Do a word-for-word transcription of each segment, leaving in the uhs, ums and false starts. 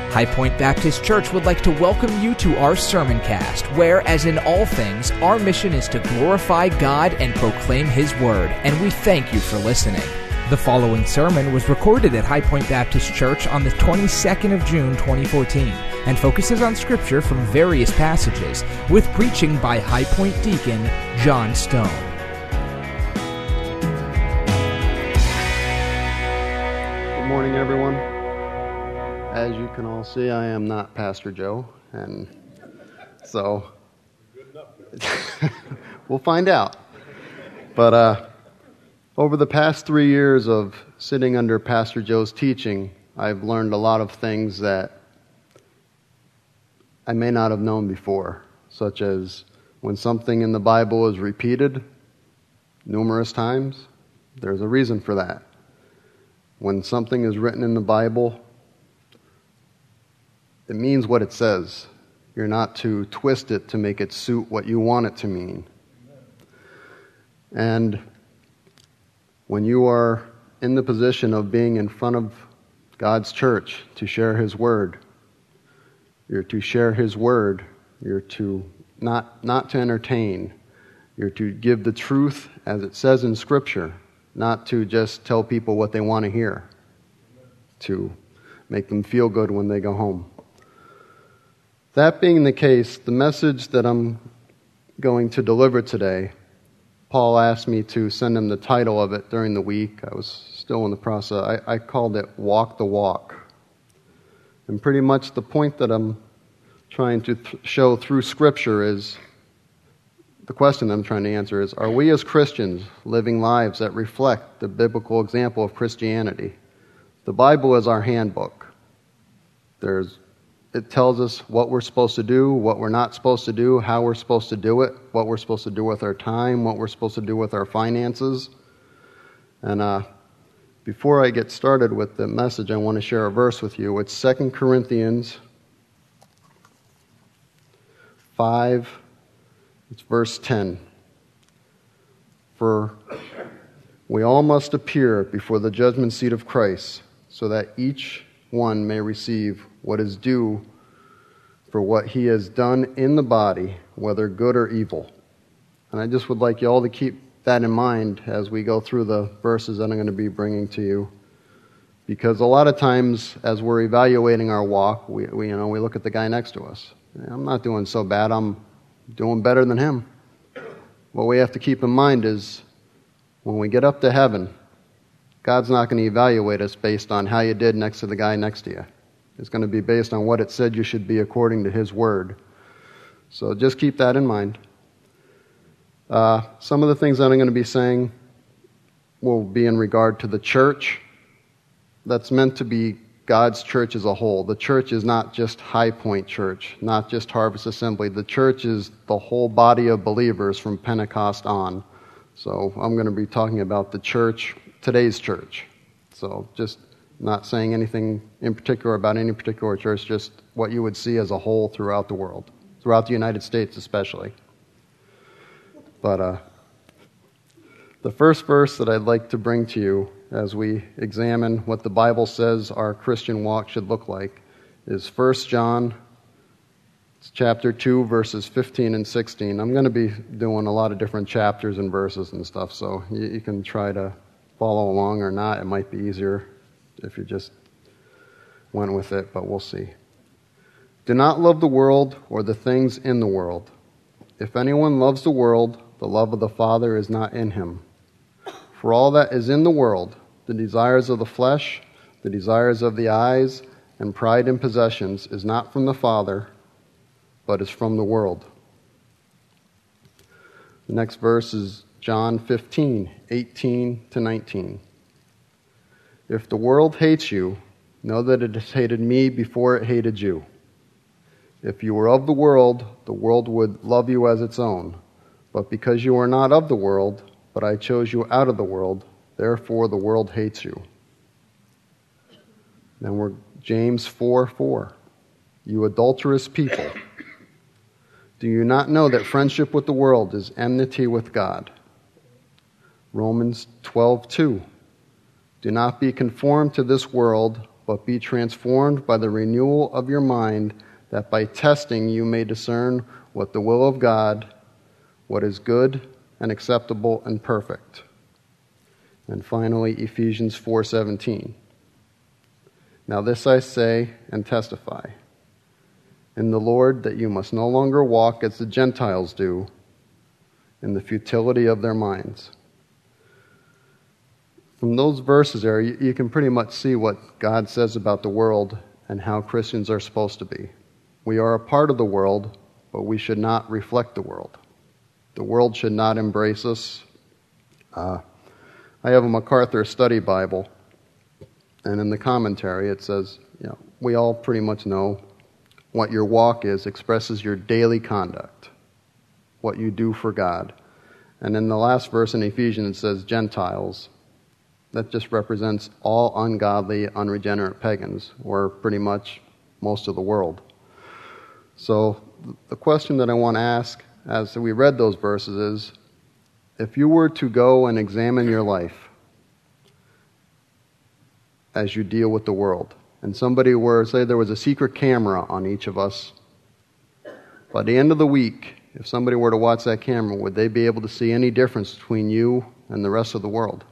High Point Baptist Church would like to welcome you to our sermon cast, where, as in all things, our mission is to glorify God and proclaim His Word, and we thank you for listening. The following sermon was recorded at High Point Baptist Church on the twenty-second of June, twenty fourteen, and focuses on Scripture from various passages, with preaching by High Point Deacon John Stone. Good morning, everyone. As you can all see, I am not Pastor Joe, and so we'll find out. But uh, over the past three years of sitting under Pastor Joe's teaching, I've learned a lot of things that I may not have known before, such as when something in the Bible is repeated numerous times, there's a reason for that. When something is written in the Bible, it means what it says. You're not to twist it to make it suit what you want it to mean. And when you are in the position of being in front of God's church to share His Word, you're to share His Word. You're to not, not to entertain. You're to give the truth as it says in Scripture, not to just tell people what they want to hear, to make them feel good when they go home. That being the case, the message that I'm going to deliver today, Paul asked me to send him the title of it during the week. I was still in the process. I, I called it Walk the Walk. And pretty much the point that I'm trying to th- show through Scripture is, the question I'm trying to answer is, are we as Christians living lives that reflect the biblical example of Christianity? The Bible is our handbook. There's It tells us what we're supposed to do, what we're not supposed to do, how we're supposed to do it, what we're supposed to do with our time, what we're supposed to do with our finances. And uh, before I get started with the message, I want to share a verse with you. It's Second Corinthians five, it's verse ten. For we all must appear before the judgment seat of Christ, so that each one may receive what is due for what he has done in the body, whether good or evil. And I just would like you all to keep that in mind as we go through the verses that I'm going to be bringing to you. Because a lot of times, as we're evaluating our walk, we, we you know we look at the guy next to us. I'm not doing so bad. I'm doing better than him. What we have to keep in mind is, when we get up to heaven, God's not going to evaluate us based on how you did next to the guy next to you. It's going to be based on what it said you should be according to His Word. So just keep that in mind. Uh, some of the things that I'm going to be saying will be in regard to the church. That's meant to be God's church as a whole. The church is not just High Point Church, not just Harvest Assembly. The church is the whole body of believers from Pentecost on. So I'm going to be talking about the church, today's church. So just not saying anything in particular about any particular church, just what you would see as a whole throughout the world, throughout the United States especially. But uh, the first verse that I'd like to bring to you as we examine what the Bible says our Christian walk should look like is First John chapter two, verses fifteen and sixteen. I'm going to be doing a lot of different chapters and verses and stuff, so you, you can try to follow along or not. It might be easier if you just went with it, but we'll see. Do not love the world or the things in the world. If anyone loves the world, the love of the Father is not in him. For all that is in the world, the desires of the flesh, the desires of the eyes, and pride in possessions, is not from the Father, but is from the world. The next verse is John fifteen, eighteen to nineteen. If the world hates you, know that it has hated me before it hated you. If you were of the world, the world would love you as its own. But because you are not of the world, but I chose you out of the world, therefore the world hates you. Then we're James four four. You adulterous people, do you not know that friendship with the world is enmity with God? Romans twelve two. Do not be conformed to this world, but be transformed by the renewal of your mind, that by testing you may discern what the will of God, what is good and acceptable and perfect. And finally, Ephesians four seventeen. Now this I say and testify in the Lord, that you must no longer walk as the Gentiles do, in the futility of their minds. From those verses there, you, you can pretty much see what God says about the world and how Christians are supposed to be. We are a part of the world, but we should not reflect the world. The world should not embrace us. Uh, I have a MacArthur Study Bible, and in the commentary it says, you know, we all pretty much know what your walk is expresses your daily conduct, what you do for God. And in the last verse in Ephesians it says Gentiles. That just represents all ungodly, unregenerate pagans, or pretty much most of the world. So the question that I want to ask as we read those verses is, if you were to go and examine your life as you deal with the world, and somebody were, say there was a secret camera on each of us, by the end of the week, if somebody were to watch that camera, would they be able to see any difference between you and the rest of the world?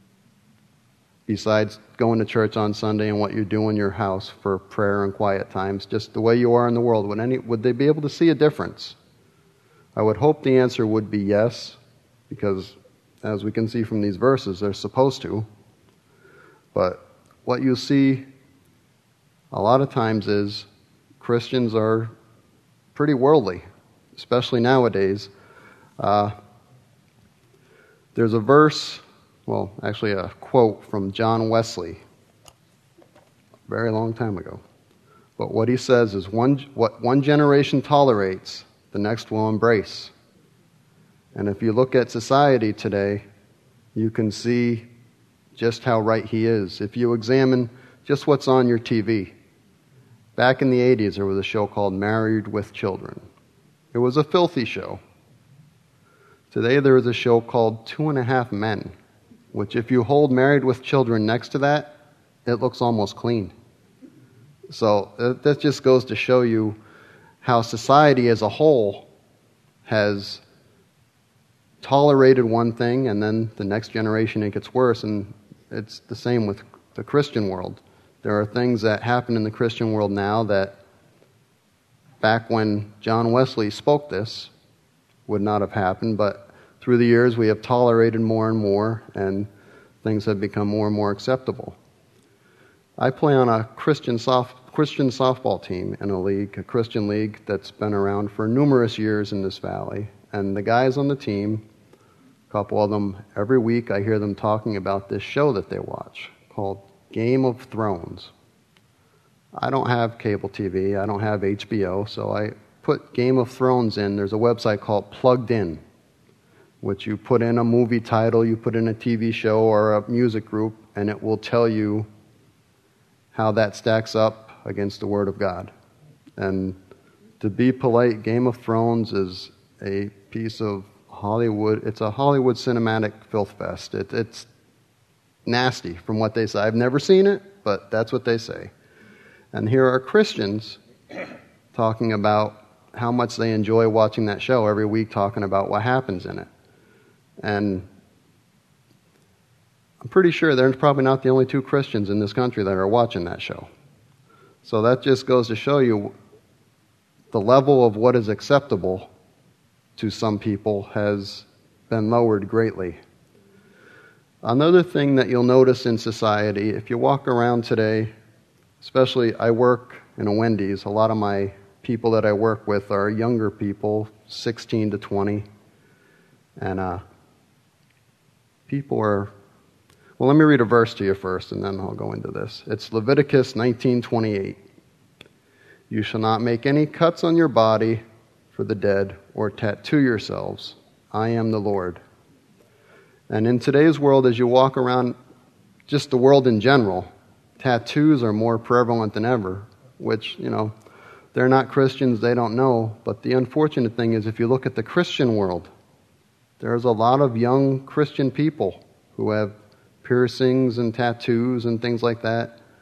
Besides going to church on Sunday and what you do in your house for prayer and quiet times, just the way you are in the world, would any would they be able to see a difference? I would hope the answer would be yes, because as we can see from these verses, they're supposed to. But what you see a lot of times is Christians are pretty worldly, especially nowadays. Uh, there's a verse, well, actually a quote from John Wesley, a very long time ago. But what he says is, one, what one generation tolerates, the next will embrace. And if you look at society today, you can see just how right he is. If you examine just what's on your T V. Back in the eighties, there was a show called Married with Children. It was a filthy show. Today, there is a show called Two and a Half Men, which if you hold Married with Children next to that, it looks almost clean. So that just goes to show you how society as a whole has tolerated one thing, and then the next generation it gets worse, and it's the same with the Christian world. There are things that happen in the Christian world now that back when John Wesley spoke this would not have happened, but through the years we have tolerated more and more, and things have become more and more acceptable. I play on a Christian soft, Christian softball team in a league, a Christian league that's been around for numerous years in this valley, and the guys on the team, a couple of them, every week I hear them talking about this show that they watch called Game of Thrones. I don't have cable T V, I don't have H B O, so I put Game of Thrones in. There's a website called Plugged In, which you put in a movie title, you put in a T V show or a music group, and it will tell you how that stacks up against the Word of God. And to be polite, Game of Thrones is a piece of Hollywood, it's a Hollywood cinematic filth fest. It, it's nasty from what they say. I've never seen it, but that's what they say. And here are Christians talking about how much they enjoy watching that show every week, talking about what happens in it. And I'm pretty sure they're probably not the only two Christians in this country that are watching that show. So that just goes to show you the level of what is acceptable to some people has been lowered greatly. Another thing that you'll notice in society, if you walk around today, especially I work in a Wendy's, a lot of my people that I work with are younger people, sixteen to twenty. And uh, people are, well, let me read a verse to you first, and then I'll go into this. It's Leviticus nineteen twenty-eight. You shall not make any cuts on your body for the dead, or tattoo yourselves. I am the Lord. And in today's world, as you walk around, just the world in general, tattoos are more prevalent than ever, which, you know, they're not Christians, they don't know. But the unfortunate thing is, if you look at the Christian world, there's a lot of young Christian people who have piercings and tattoos and things like that.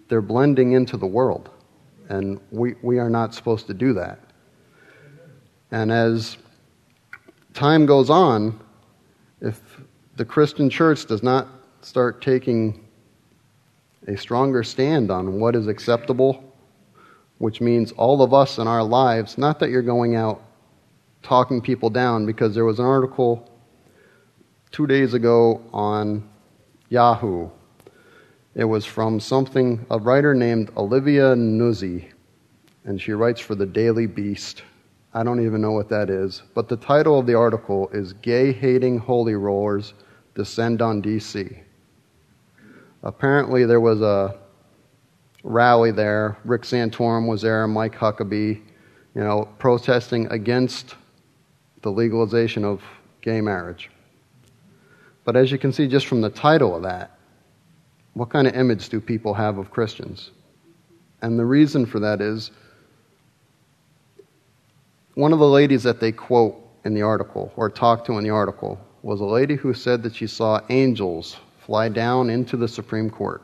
they're blending into the world. And we, we are not supposed to do that. And as time goes on, if the Christian church does not start taking a stronger stand on what is acceptable, which means all of us in our lives, not that you're going out talking people down, because there was an article two days ago on Yahoo. It was from something, a writer named Olivia Nuzzi, and she writes for the Daily Beast. I don't even know what that is, but the title of the article is Gay-Hating Holy Rollers Descend on D C Apparently there was a rally there. Rick Santorum was there, Mike Huckabee, you know, protesting against the legalization of gay marriage. But as you can see just from the title of that, what kind of image do people have of Christians? And the reason for that is, one of the ladies that they quote in the article, or talk to in the article, was a lady who said that she saw angels fly down into the Supreme Court.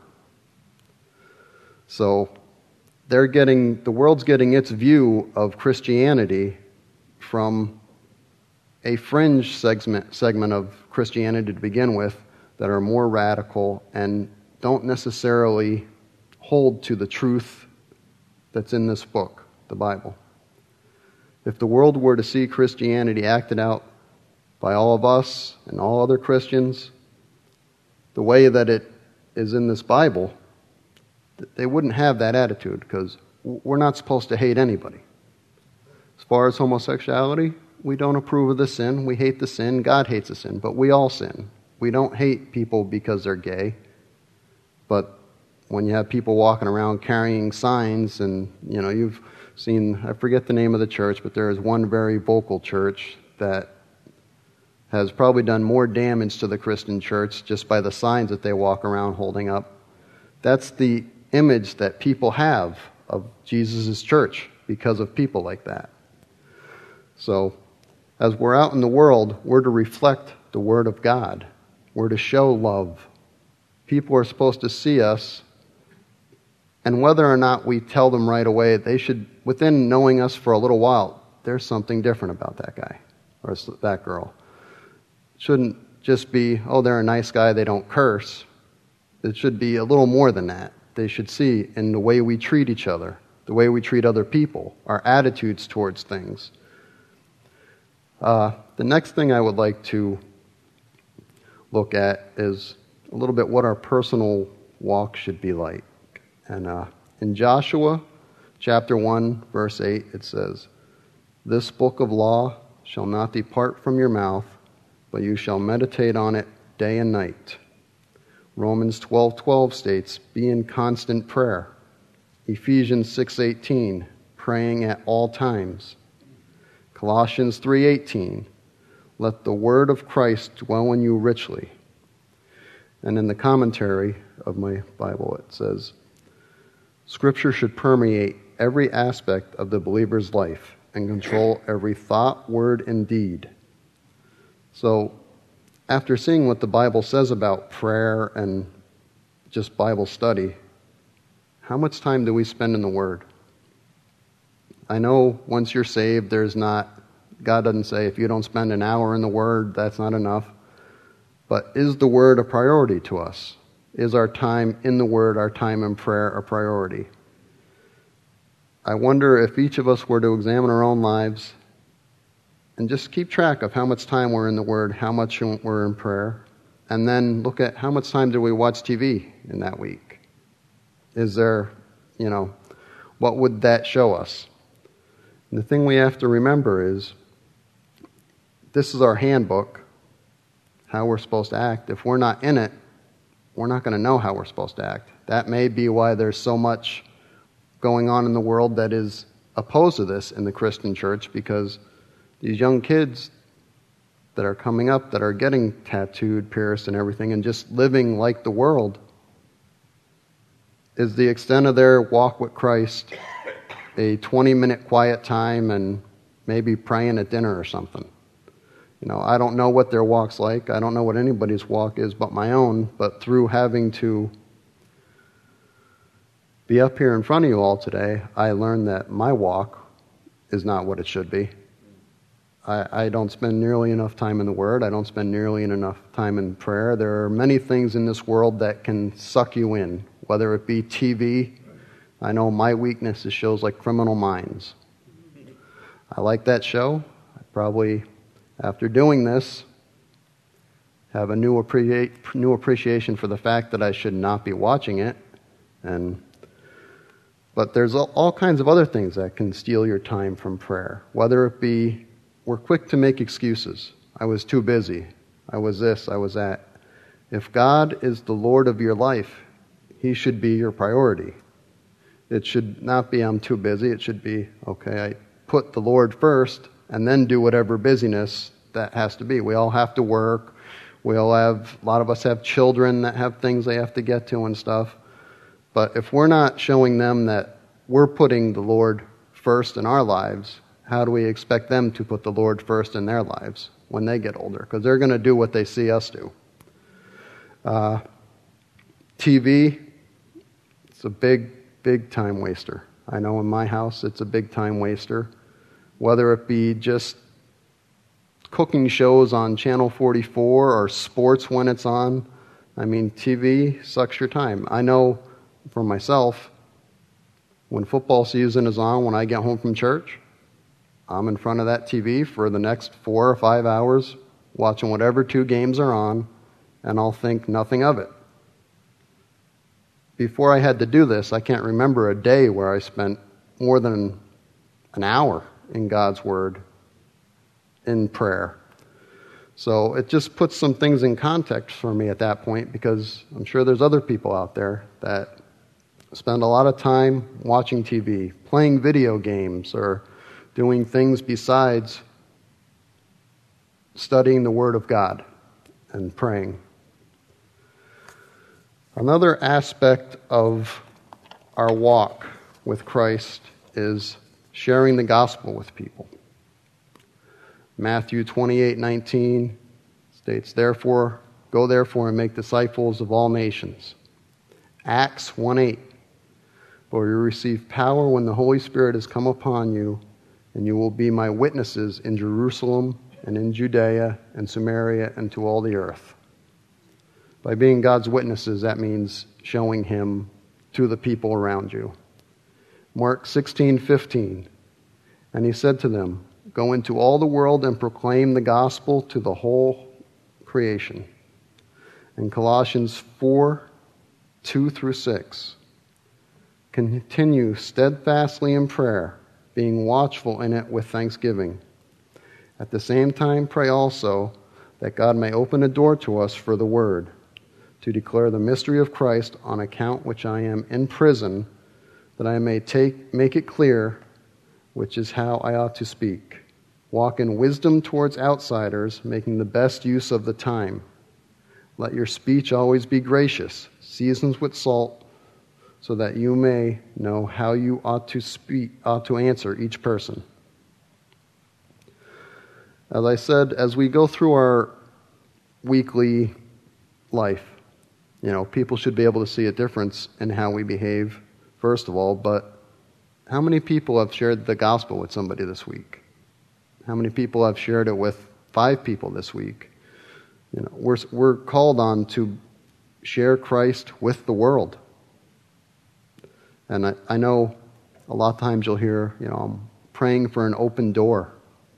So they're getting, the world's getting its view of Christianity from a fringe segment, segment of Christianity to begin with that are more radical and don't necessarily hold to the truth that's in this book, the Bible. If the world were to see Christianity acted out by all of us and all other Christians the way that it is in this Bible, they wouldn't have that attitude, because we're not supposed to hate anybody. As far as homosexuality, we don't approve of the sin. We hate the sin. God hates the sin, but we all sin. We don't hate people because they're gay. But when you have people walking around carrying signs, and you know, you've seen, I forget the name of the church, but there is one very vocal church that has probably done more damage to the Christian church just by the signs that they walk around holding up. That's the image that people have of Jesus' church because of people like that. So, as we're out in the world, we're to reflect the Word of God. We're to show love. People are supposed to see us, and whether or not we tell them right away, they should, within knowing us for a little while, there's something different about that guy or that girl. It shouldn't just be, oh, they're a nice guy, they don't curse. It should be a little more than that. They should see in the way we treat each other, the way we treat other people, our attitudes towards things. Uh, the next thing I would like to look at is a little bit what our personal walk should be like. And uh, in Joshua chapter one, verse eight, it says, "This book of law shall not depart from your mouth, but you shall meditate on it day and night." Romans twelve twelve states, "Be in constant prayer." Ephesians six eighteen, "Praying at all times." Colossians three eighteen, "Let the word of Christ dwell in you richly." And in the commentary of my Bible it says, "Scripture should permeate every aspect of the believer's life and control every thought, word, and deed." So, after seeing what the Bible says about prayer and just Bible study, how much time do we spend in the Word? I know once you're saved, there's not, God doesn't say if you don't spend an hour in the Word, that's not enough. But is the Word a priority to us? Is our time in the Word, our time in prayer, a priority? I wonder if each of us were to examine our own lives and just keep track of how much time we're in the Word, how much we're in prayer, and then look at how much time do we watch T V in that week. Is there, you know, what would that show us? And the thing we have to remember is, this is our handbook, how we're supposed to act. If we're not in it, we're not going to know how we're supposed to act. That may be why there's so much going on in the world that is opposed to this in the Christian church, because these young kids that are coming up, that are getting tattooed, pierced, and everything, and just living like the world, is the extent of their walk with Christ a twenty-minute quiet time and maybe praying at dinner or something. You know, I don't know what their walk's like. I don't know what anybody's walk is but my own, but through having to be up here in front of you all today, I learned that my walk is not what it should be. I, I don't spend nearly enough time in the Word. I don't spend nearly enough time in prayer. There are many things in this world that can suck you in, whether it be T V. I know my weakness is shows like Criminal Minds. I like that show. I probably, after doing this, have a new, appreciate, new appreciation for the fact that I should not be watching it. And But there's all, all kinds of other things that can steal your time from prayer, whether it be we're quick to make excuses. I was too busy. I was this, I was that. If God is the Lord of your life, He should be your priority. It should not be I'm too busy. It should be, okay, I put the Lord first and then do whatever busyness that has to be. We all have to work. We all have, a lot of us have children that have things they have to get to and stuff. But if we're not showing them that we're putting the Lord first in our lives, how do we expect them to put the Lord first in their lives when they get older? Because they're going to do what they see us do. Uh, T V, it's a big, big time waster. I know in my house it's a big time waster. Whether it be just cooking shows on Channel forty-four or sports when it's on. I mean, T V sucks your time. I know for myself, when football season is on, when I get home from church, I'm in front of that T V for the next four or five hours, watching whatever two games are on, and I'll think nothing of it. Before I had to do this, I can't remember a day where I spent more than an hour in God's Word, in prayer. So it just puts some things in context for me at that point, because I'm sure there's other people out there that spend a lot of time watching T V, playing video games, or doing things besides studying the Word of God and praying. Another aspect of our walk with Christ is sharing the gospel with people. Matthew twenty-eight nineteen states, "Therefore, go therefore and make disciples of all nations." Acts one eight, "For you receive power when the Holy Spirit has come upon you, and you will be my witnesses in Jerusalem and in Judea and Samaria and to all the earth." By being God's witnesses, that means showing Him to the people around you. Mark sixteen fifteen, "And He said to them, go into all the world and proclaim the gospel to the whole creation." And Colossians four two through six, "Continue steadfastly in prayer, being watchful in it with thanksgiving. At the same time pray also that God may open a door to us for the word, to declare the mystery of Christ, on account which I am in prison, that I may take make it clear which is how I ought to speak. Walk in wisdom towards outsiders, making the best use of the time. Let your speech always be gracious, seasoned with salt, so that you may know how you ought to speak, ought to answer each person." As I said, as we go through our weekly life, you know, people should be able to see a difference in how we behave, first of all, but how many people have shared the gospel with somebody this week? How many people have shared it with five people this week? You know, we're we're called on to share Christ with the world. And I, I know a lot of times you'll hear, you know, I'm praying for an open door,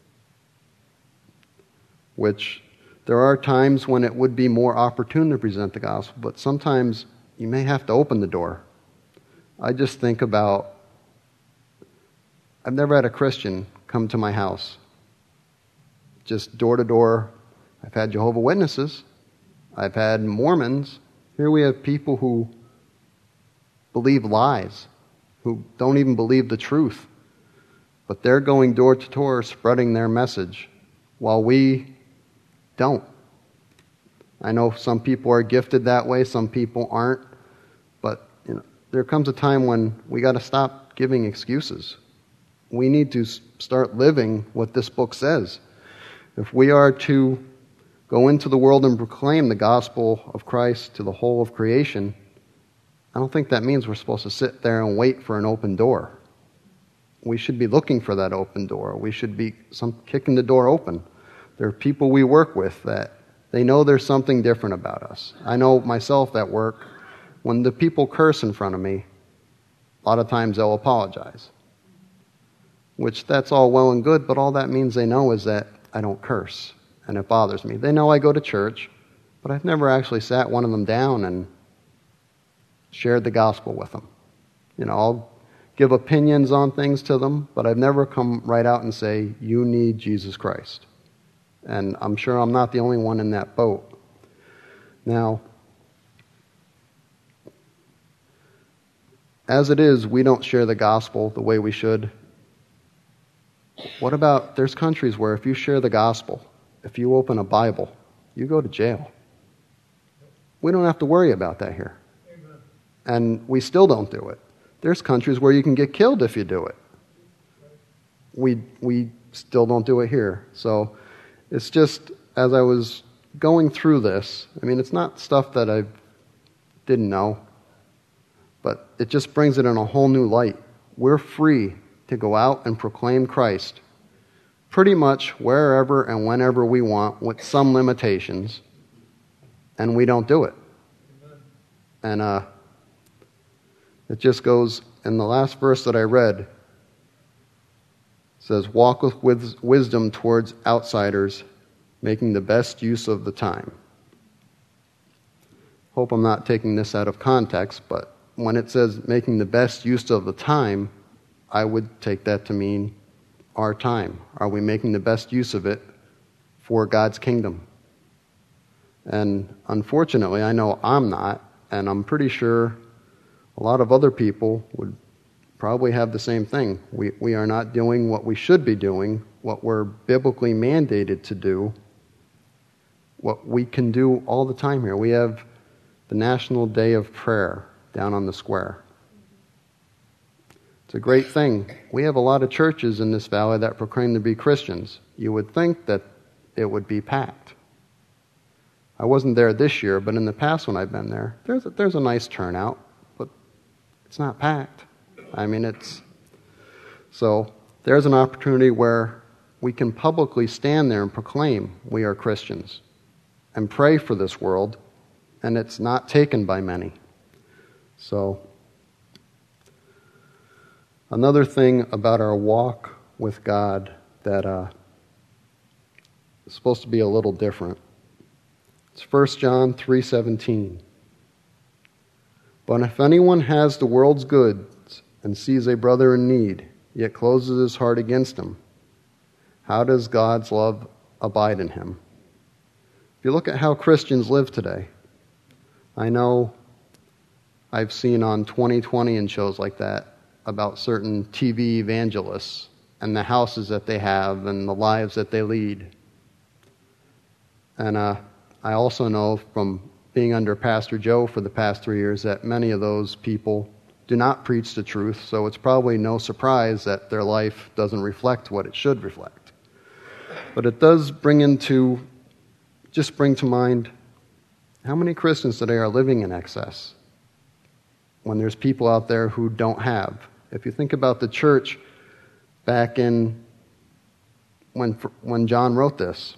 which there are times when it would be more opportune to present the gospel, but sometimes you may have to open the door. I just think about, I've never had a Christian come to my house, just door to door. I've had Jehovah's Witnesses. I've had Mormons. Here we have people who believe lies, who don't even believe the truth, but they're going door to door spreading their message, while we don't. I know some people are gifted that way, some people aren't, but you know, there comes a time when we got to stop giving excuses. We need to start living what this book says. If we are to go into the world and proclaim the gospel of Christ to the whole of creation, I don't think that means we're supposed to sit there and wait for an open door. We should be looking for that open door. We should be some, kicking the door open. There are people we work with that they know there's something different about us. I know myself at work, when the people curse in front of me, a lot of times they'll apologize. Which that's all well and good, but all that means they know is that I don't curse, and it bothers me. They know I go to church, but I've never actually sat one of them down and shared the gospel with them. You know, I'll give opinions on things to them, but I've never come right out and say, you need Jesus Christ. And I'm sure I'm not the only one in that boat. Now, as it is, we don't share the gospel the way we should. What about, there's countries where if you share the gospel, if you open a Bible, you go to jail. We don't have to worry about that here. Amen. And we still don't do it. There's countries where you can get killed if you do it. We we still don't do it here. So it's just, as I was going through this, I mean, it's not stuff that I didn't know, but it just brings it in a whole new light. We're free to go out and proclaim Christ pretty much wherever and whenever we want, with some limitations, and we don't do it. Amen. And uh, it just goes, in the last verse that I read, it says, walk with, with wisdom towards outsiders, making the best use of the time. Hope I'm not taking this out of context, but when it says making the best use of the time, I would take that to mean our time. Are we making the best use of it for God's kingdom? And unfortunately, I know I'm not, and I'm pretty sure a lot of other people would probably have the same thing. We we are not doing what we should be doing, what we're biblically mandated to do, what we can do all the time here. We have the National Day of Prayer down on the square. It's a great thing. We have a lot of churches in this valley that proclaim to be Christians. You would think that it would be packed. I wasn't there this year, but in the past when I've been there, there's a, there's a nice turnout, but it's not packed. I mean, it's... So there's an opportunity where we can publicly stand there and proclaim we are Christians and pray for this world, and it's not taken by many. So, another thing about our walk with God that uh, is supposed to be a little different. It's First John three seventeen. But if anyone has the world's goods and sees a brother in need, yet closes his heart against him, how does God's love abide in him? If you look at how Christians live today, I know I've seen on twenty twenty and shows like that about certain T V evangelists and the houses that they have and the lives that they lead. And uh, I also know from being under Pastor Joe for the past three years that many of those people do not preach the truth, so it's probably no surprise that their life doesn't reflect what it should reflect. But it does bring into, just bring to mind, how many Christians today are living in excess when there's people out there who don't have? If you think about the church back in when when John wrote this,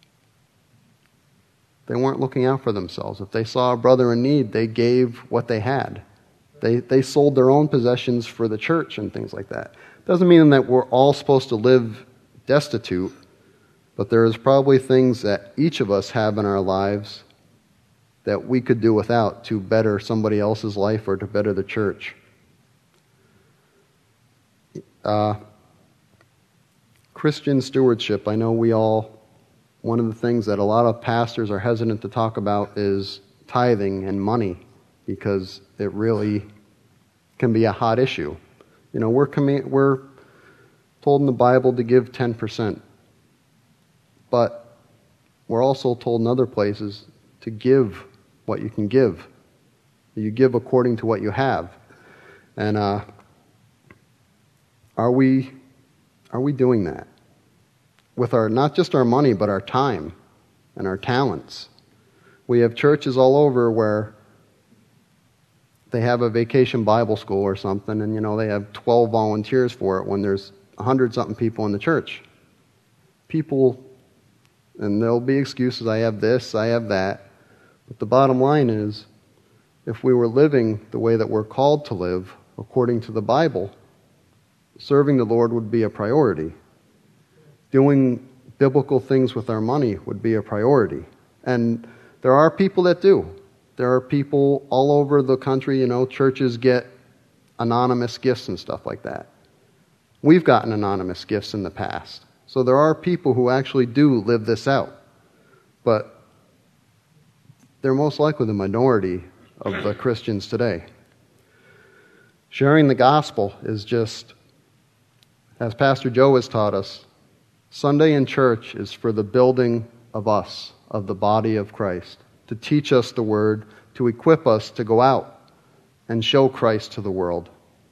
they weren't looking out for themselves. If they saw a brother in need, they gave what they had. They they sold their own possessions for the church and things like that. Doesn't mean that we're all supposed to live destitute, but there is probably things that each of us have in our lives that we could do without to better somebody else's life or to better the church. Uh, Christian stewardship, I know we all, one of the things that a lot of pastors are hesitant to talk about is tithing and money, because it really can be a hot issue. You know, we're comm- we're told in the Bible to give ten percent, but we're also told in other places to give what you can give. You give according to what you have. And uh, are we are we doing that with our, not just our money, but our time and our talents? We have churches all over where they have a vacation Bible school or something, and, you know, they have twelve volunteers for it when there's a hundred-something people in the church. People, and there'll be excuses, I have this, I have that. But the bottom line is, if we were living the way that we're called to live, according to the Bible, serving the Lord would be a priority. Doing biblical things with our money would be a priority. And there are people that do. There are people all over the country, you know, churches get anonymous gifts and stuff like that. We've gotten anonymous gifts in the past. So there are people who actually do live this out. But they're most likely the minority of the Christians today. Sharing the gospel is just, as Pastor Joe has taught us, Sunday in church is for the building of us, of the body of Christ, to teach us the word, to equip us to go out and show Christ to the world,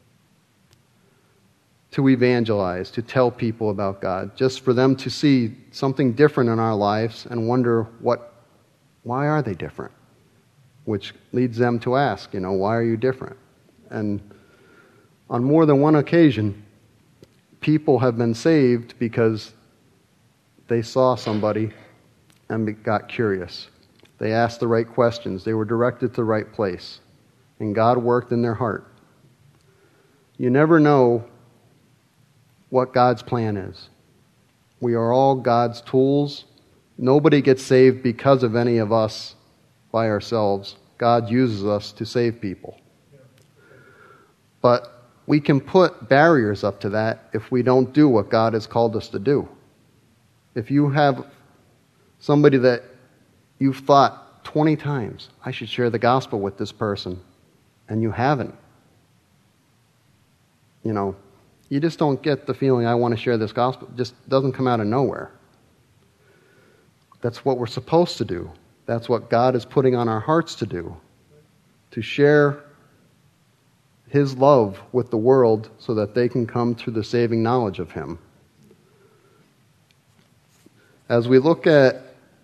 to evangelize, to tell people about God, just for them to see something different in our lives and wonder, what, why are they different? Which leads them to ask, you know, why are you different? And on more than one occasion, people have been saved because they saw somebody and got curious. They asked the right questions. They were directed to the right place. And God worked in their heart. You never know what God's plan is. We are all God's tools. Nobody gets saved because of any of us by ourselves. God uses us to save people. But we can put barriers up to that if we don't do what God has called us to do. If you have somebody that you've thought twenty times, I should share the gospel with this person, and you haven't, you know, you just don't get the feeling, I want to share this gospel. It just doesn't come out of nowhere. That's what we're supposed to do. That's what God is putting on our hearts to do, to share His love with the world so that they can come to the saving knowledge of Him. As we look at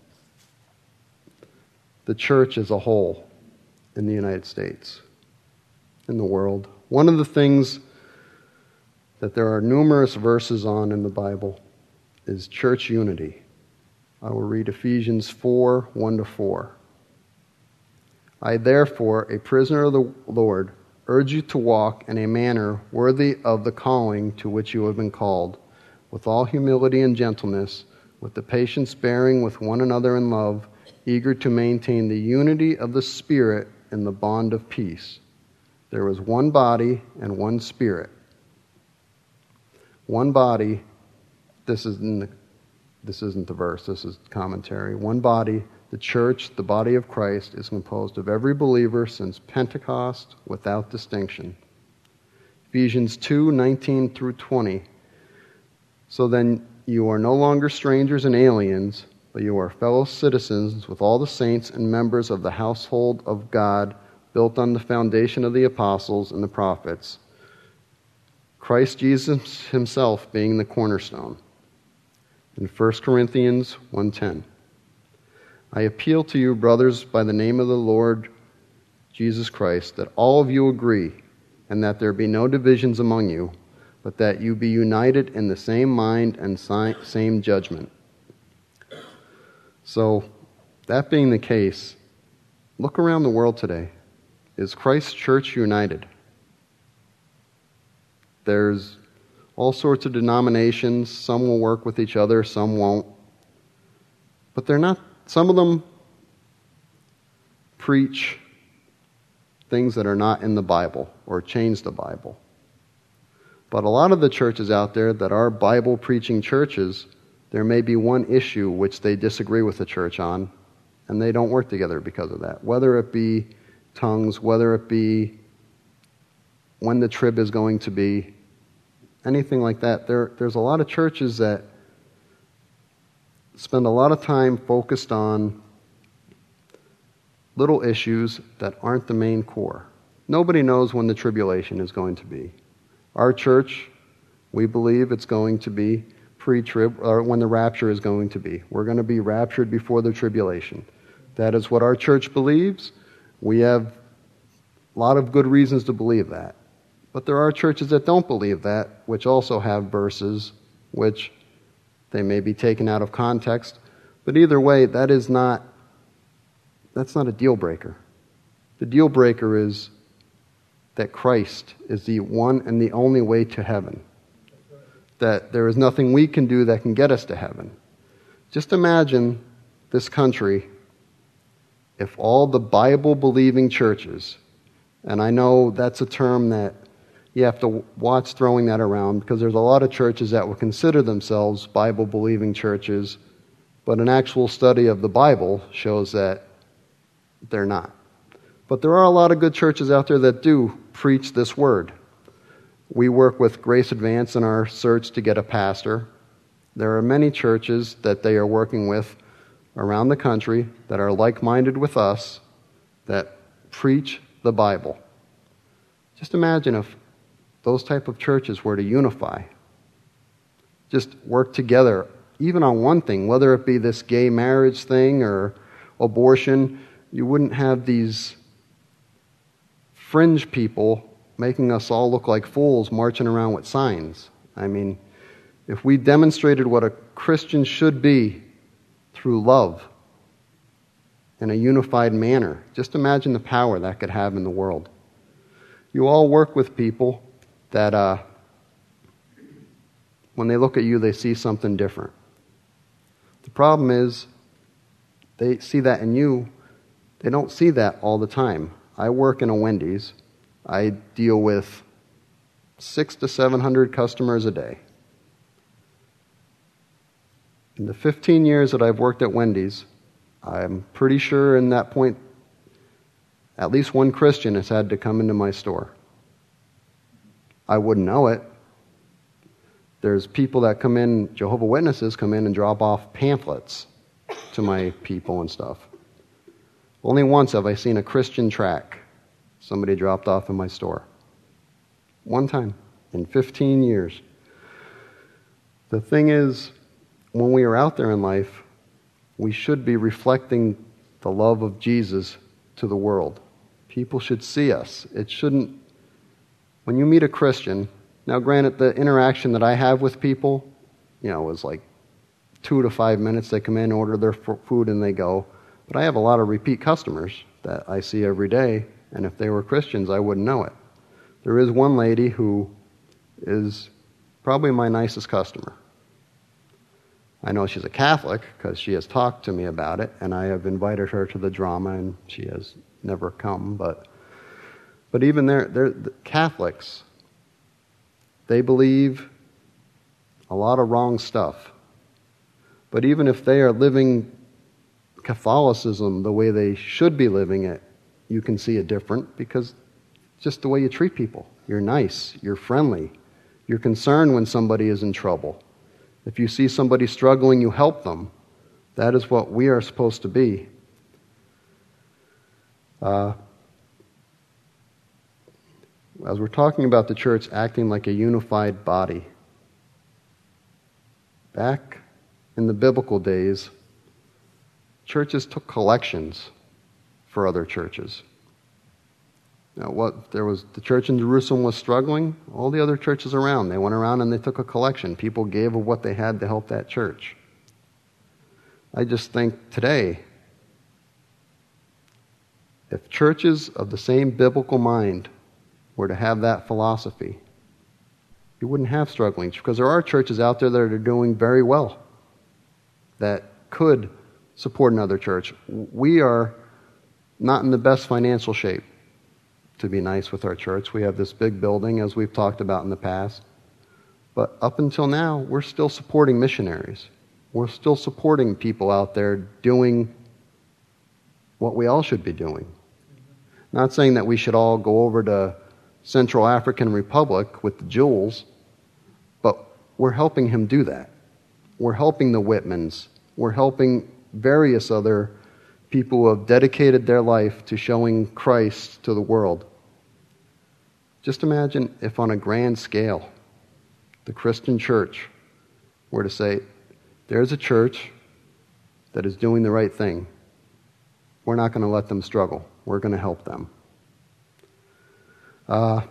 the church as a whole in the United States, in the world, one of the things that there are numerous verses on in the Bible is church unity. I will read Ephesians four, one to four. I therefore, a prisoner of the Lord, urge you to walk in a manner worthy of the calling to which you have been called, with all humility and gentleness, with the patience bearing with one another in love, eager to maintain the unity of the Spirit in the bond of peace. There was one body and one Spirit. One body, this isn't the, this isn't the verse, this is commentary. One body, the church, the body of Christ, is composed of every believer since Pentecost without distinction. Ephesians two, nineteen through twenty. So then you are no longer strangers and aliens, but you are fellow citizens with all the saints and members of the household of God, built on the foundation of the apostles and the prophets, Christ Jesus Himself being the cornerstone. In First Corinthians one ten. I appeal to you, brothers, by the name of the Lord Jesus Christ, that all of you agree, and that there be no divisions among you, but that you be united in the same mind and same judgment. So, that being the case, look around the world today. Is Christ's church united? There's all sorts of denominations. Some will work with each other, some won't. But they're not, some of them preach things that are not in the Bible or change the Bible. But a lot of the churches out there that are Bible-preaching churches, there may be one issue which they disagree with the church on, and they don't work together because of that. Whether it be tongues, whether it be when the trib is going to be, anything like that. There, there's a lot of churches that spend a lot of time focused on little issues that aren't the main core. Nobody knows when the tribulation is going to be. Our church, we believe it's going to be pre-trib, or when the rapture is going to be. We're going to be raptured before the tribulation. That is what our church believes. We have A lot of good reasons to believe that. But there are churches that don't believe that, which also have verses which they may be taken out of context. But either way, that is not, that's not a deal breaker. The deal breaker is that Christ is the one and the only way to heaven. That there is nothing we can do that can get us to heaven. Just imagine this country if all the Bible-believing churches, and I know that's a term that you have to watch throwing that around, because there's a lot of churches that will consider themselves Bible-believing churches, but an actual study of the Bible shows that they're not. But there are a lot of good churches out there that do preach this word. We work with Grace Advance in our search to get a pastor. There are many churches that they are working with around the country that are like-minded with us that preach the Bible. Just imagine if those type of churches were to unify, just work together, even on one thing, whether it be this gay marriage thing or abortion. You wouldn't have these fringe people making us all look like fools marching around with signs. I mean, if we demonstrated what a Christian should be through love in a unified manner, just imagine the power that could have in the world. You all work with people that uh, when they look at you, they see something different. The problem is they see that in you. They don't see that all the time. I work in a Wendy's. I deal with six to seven hundred customers a day. In the fifteen years that I've worked at Wendy's, I'm pretty sure in that point, at least one Christian has had to come into my store. I wouldn't know it. There's people that come in, Jehovah's Witnesses come in and drop off pamphlets to my people and stuff. Only once have I seen a Christian tract somebody dropped off in my store. One time in fifteen years. The thing is, when we are out there in life, we should be reflecting the love of Jesus to the world. People should see us. It shouldn't, when you meet a Christian, now granted the interaction that I have with people, you know, is like two to five minutes. They come in, order their food, and they go. But I have a lot of repeat customers that I see every day, and if they were Christians, I wouldn't know it. There is one lady who is probably my nicest customer. I know she's a Catholic because she has talked to me about it, and I have invited her to the drama, and she has never come. But but even there, they're the Catholics, they believe a lot of wrong stuff. But even if they are living Catholicism the way they should be living it, you can see it different because just the way you treat people. You're nice, you're friendly, you're concerned when somebody is in trouble. If you see somebody struggling, you help them. That is what we are supposed to be. Uh, as we're talking about the church acting like a unified body, back in the biblical days, churches took collections for other churches. Now, what there was, the church in Jerusalem was struggling. All the other churches around, they went around and they took a collection. People gave of what they had to help that church. I just think today, if churches of the same biblical mind were to have that philosophy, you wouldn't have struggling, because there are churches out there that are doing very well that could support another church. We are not in the best financial shape to be nice with our church. We have this big building, as we've talked about in the past. But up until now, we're still supporting missionaries. We're still supporting people out there doing what we all should be doing. Not saying that we should all go over to Central African Republic with the jewels, but we're helping him do that. We're helping the Whitmans. We're helping various other people who have dedicated their life to showing Christ to the world. Just imagine if on a grand scale, the Christian church were to say, there's a church that is doing the right thing. We're not going to let them struggle. We're going to help them. Uh,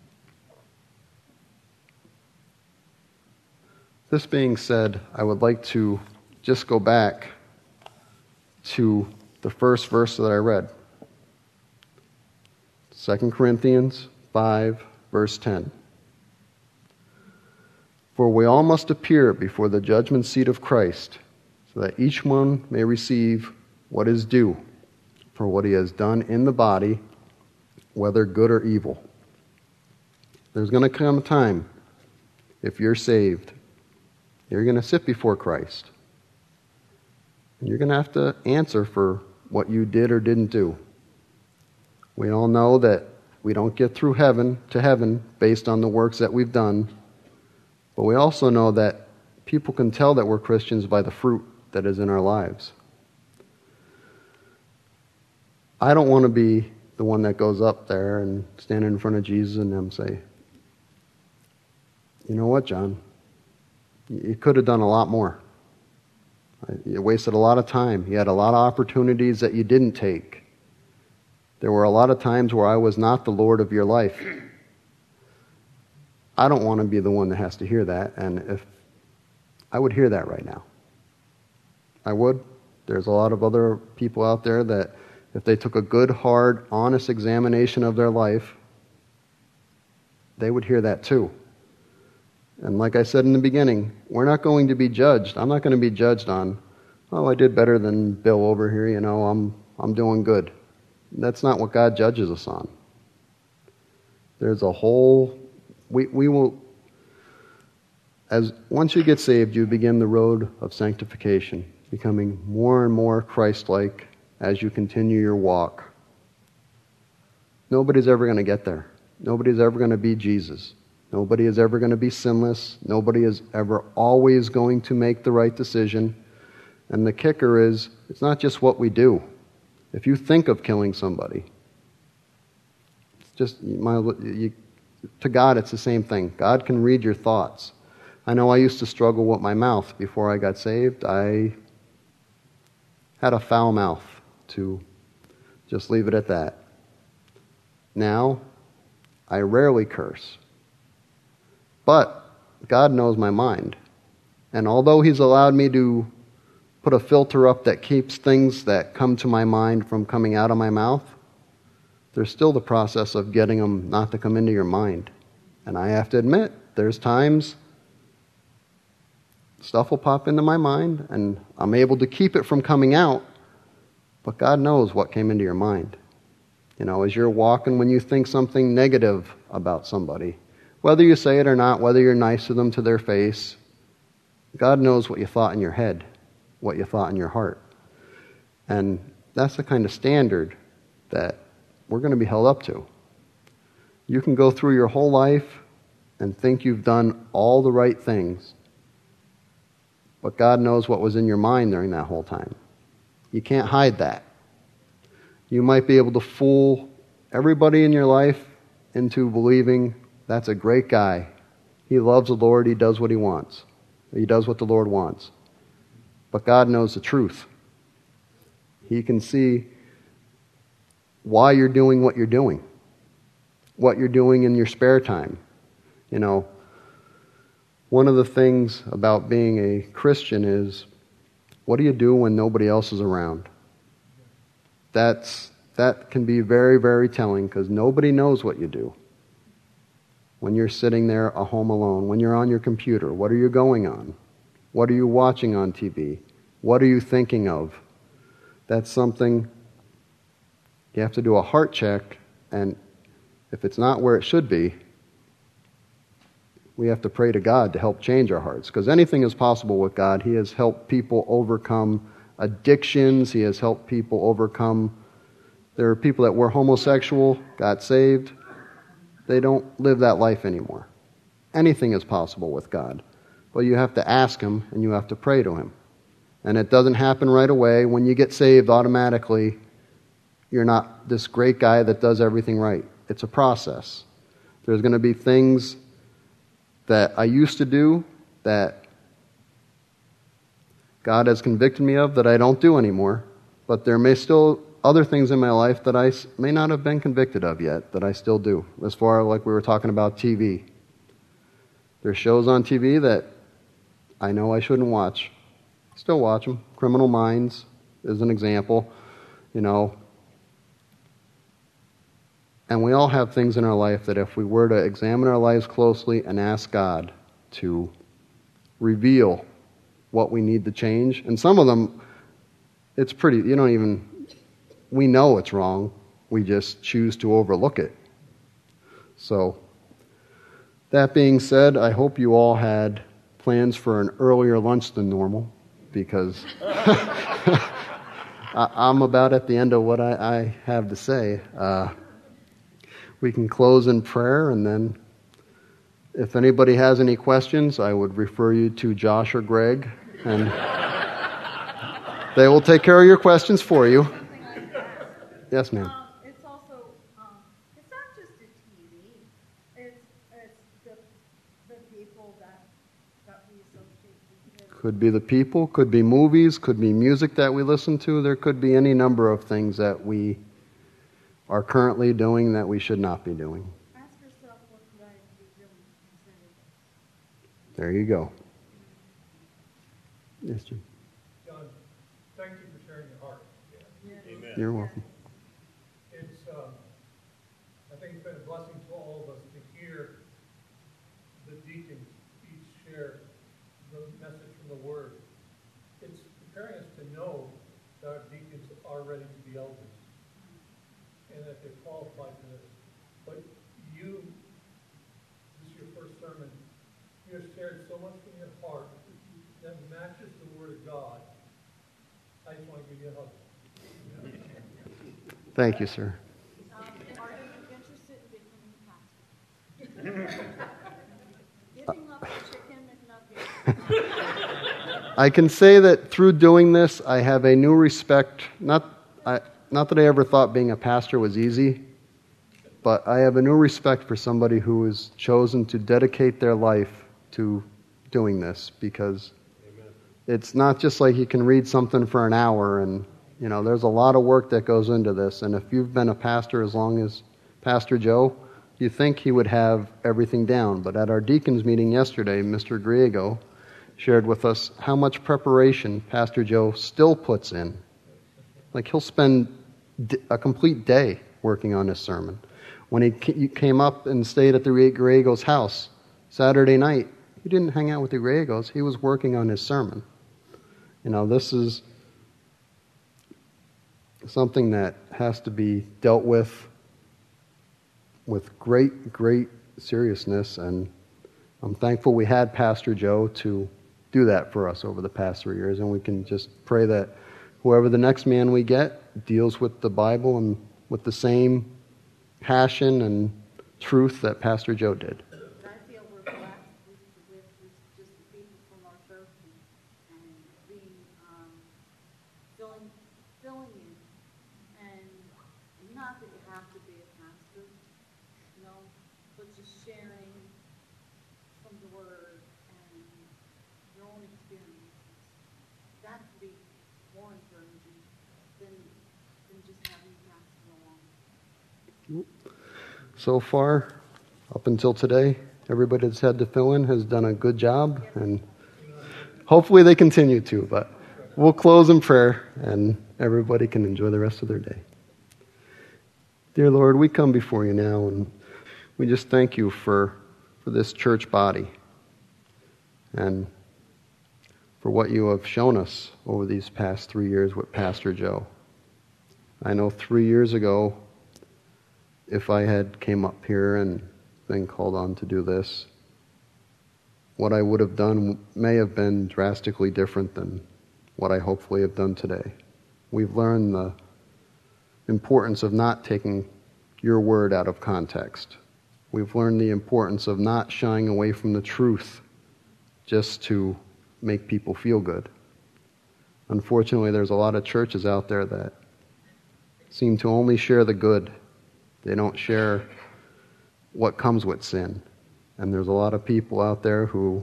this being said, I would like to just go back to the first verse that I read. Second Corinthians five, verse ten. For we all must appear before the judgment seat of Christ, so that each one may receive what is due for what he has done in the body, whether good or evil. There's going to come a time, if you're saved, you're going to sit before Christ. And you're going to have to answer for what you did or didn't do. We all know that we don't get through heaven to heaven based on the works that we've done. But we also know that people can tell that we're Christians by the fruit that is in our lives. I don't want to be the one that goes up there and stand in front of Jesus and them say, you know what, John? You could have done a lot more. You wasted a lot of time. You had a lot of opportunities that you didn't take. There were a lot of times where I was not the Lord of your life. I don't want to be the one that has to hear that, and if I would hear that right now. I would. There's a lot of other people out there that if they took a good, hard, honest examination of their life, they would hear that too. And like I said in the beginning, we're not going to be judged. I'm not going to be judged on, oh, I did better than Bill over here, you know, I'm I'm doing good. That's not what God judges us on. There's a whole, we we will, as once you get saved, you begin the road of sanctification, becoming more and more Christ-like as you continue your walk. Nobody's ever going to get there. Nobody's ever going to be Jesus. Nobody is ever going to be sinless. Nobody is ever always going to make the right decision. And the kicker is, it's not just what we do. If you think of killing somebody, it's just, my, you, to God it's the same thing. God can read your thoughts. I know I used to struggle with my mouth before I got saved. I had a foul mouth, to just leave it at that. Now, I rarely curse. But God knows my mind. And although He's allowed me to put a filter up that keeps things that come to my mind from coming out of my mouth, there's still the process of getting them not to come into your mind. And I have to admit, there's times stuff will pop into my mind and I'm able to keep it from coming out, but God knows what came into your mind. You know, as you're walking, when you think something negative about somebody, whether you say it or not, whether you're nice to them to their face, God knows what you thought in your head, what you thought in your heart. And that's the kind of standard that we're going to be held up to. You can go through your whole life and think you've done all the right things, but God knows what was in your mind during that whole time. You can't hide that. You might be able to fool everybody in your life into believing that's a great guy. He loves the Lord. He does what he wants. He does what the Lord wants. But God knows the truth. He can see why you're doing what you're doing, what you're doing in your spare time. You know, one of the things about being a Christian is, what do you do when nobody else is around? That's that can be very, very telling, because nobody knows what you do. When you're sitting there at home alone, when you're on your computer, what are you going on? What are you watching on T V? What are you thinking of? That's something you have to do a heart check, and if it's not where it should be, we have to pray to God to help change our hearts, because anything is possible with God. He has helped people overcome addictions. He has helped people overcome. There are people that were homosexual, got saved. They don't live that life anymore. Anything is possible with God. But you have to ask Him and you have to pray to Him. And it doesn't happen right away. When you get saved, automatically, you're not this great guy that does everything right. It's a process. There's going to be things that I used to do that God has convicted me of that I don't do anymore. But there may still other things in my life that I s- may not have been convicted of yet, that I still do. As far like we were talking about T V. There's shows on T V that I know I shouldn't watch. Still watch them. Criminal Minds is an example, you know. And we all have things in our life that if we were to examine our lives closely and ask God to reveal what we need to change, and some of them, it's pretty, you don't even, we know it's wrong, we just choose to overlook it. So, that being said, I hope you all had plans for an earlier lunch than normal, because I'm about at the end of what I, I have to say. Uh, we can close in prayer, and then if anybody has any questions, I would refer you to Josh or Greg, and they will take care of your questions for you. Yes, ma'am. Um, it's also, um, it's not just the T V. It's, it's the, the people that, that we associate with. Could be the people, could be movies, could be music that we listen to. There could be any number of things that we are currently doing that we should not be doing. Ask yourself, what could I be doing instead of this? There you go. Yes, Jim. John, thank you for sharing your heart. Amen. You're welcome. It's, um, I think it's been a blessing to all of us to hear the deacons each share the message from the Word. It's preparing us to know that our deacons are ready to be elders and that they're qualified for this. But you, this is your first sermon, you have shared so much from your heart that matches the Word of God. I just want to give you a hug. Thank you, sir. Um, are you interested in becoming a pastor? Giving up the chicken McNugget. I can say that through doing this, I have a new respect. Not, I, not that I ever thought being a pastor was easy, but I have a new respect for somebody who has chosen to dedicate their life to doing this, because Amen. It's not just like you can read something for an hour, and you know, there's a lot of work that goes into this. And if you've been a pastor as long as Pastor Joe, you think he would have everything down. But at our deacons meeting yesterday, Mister Griego shared with us how much preparation Pastor Joe still puts in. Like, he'll spend a complete day working on his sermon. When he came up and stayed at the Griego's house Saturday night, he didn't hang out with the Griegos. He was working on his sermon. You know, this is something that has to be dealt with with great, great seriousness, and I'm thankful we had Pastor Joe to do that for us over the past three years, and we can just pray that whoever the next man we get deals with the Bible and with the same passion and truth that Pastor Joe did. I feel we're blessed with, with, with just the people from our church and, and being, um, filling, filling in. And not that you have to be a pastor, you know, but just sharing from the Word and your own experiences. That could be more encouraging than, than just having a pastor along. So far, up until today, everybody that's had to fill in has done a good job, and hopefully they continue to, but we'll close in prayer, and everybody can enjoy the rest of their day. Dear Lord, we come before you now, and we just thank you for, for this church body and for what you have shown us over these past three years with Pastor Joe. I know three years ago, if I had came up here and been called on to do this, what I would have done may have been drastically different than what I hopefully have done today. We've learned the importance of not taking your word out of context. We've learned the importance of not shying away from the truth just to make people feel good. Unfortunately, there's a lot of churches out there that seem to only share the good. They don't share what comes with sin. And there's a lot of people out there who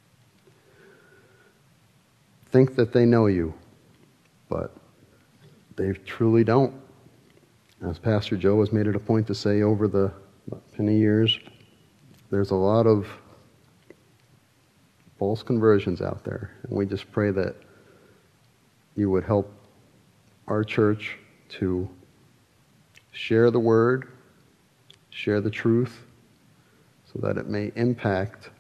think that they know you, but they truly don't. As Pastor Joe has made it a point to say over the many years, there's a lot of false conversions out there. And we just pray that you would help our church to share the word, share the truth, so that it may impact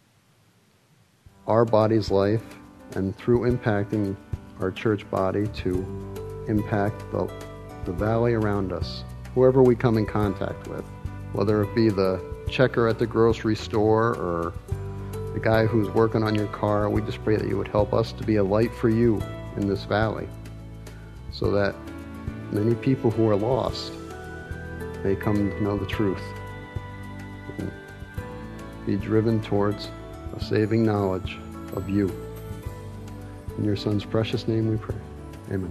our body's life, and through impacting our church body to impact the, the valley around us, whoever we come in contact with, whether it be the checker at the grocery store or the guy who's working on your car. We just pray that you would help us to be a light for you in this valley, so that many people who are lost may come to know the truth and be driven towards a saving knowledge of you. In your Son's precious name we pray. Amen.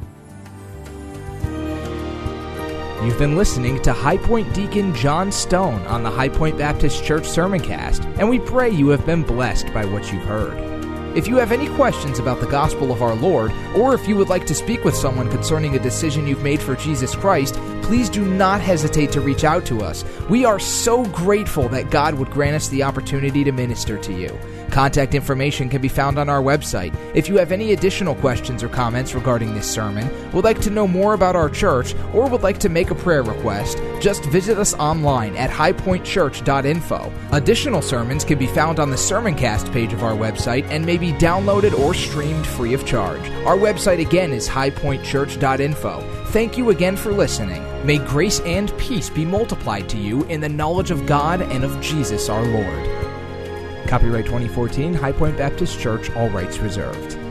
You've been listening to High Point Deacon John Stone on the High Point Baptist Church Sermoncast, and we pray you have been blessed by what you've heard. If you have any questions about the gospel of our Lord, or if you would like to speak with someone concerning a decision you've made for Jesus Christ, please do not hesitate to reach out to us. We are so grateful that God would grant us the opportunity to minister to you. Contact information can be found on our website. If you have any additional questions or comments regarding this sermon, would like to know more about our church, or would like to make a prayer request, just visit us online at high point church dot info. Additional sermons can be found on the Sermoncast page of our website and may be downloaded or streamed free of charge. Our website again is high point church dot info. Thank you again for listening. May grace and peace be multiplied to you in the knowledge of God and of Jesus our Lord. Copyright twenty fourteen, High Point Baptist Church, all rights reserved.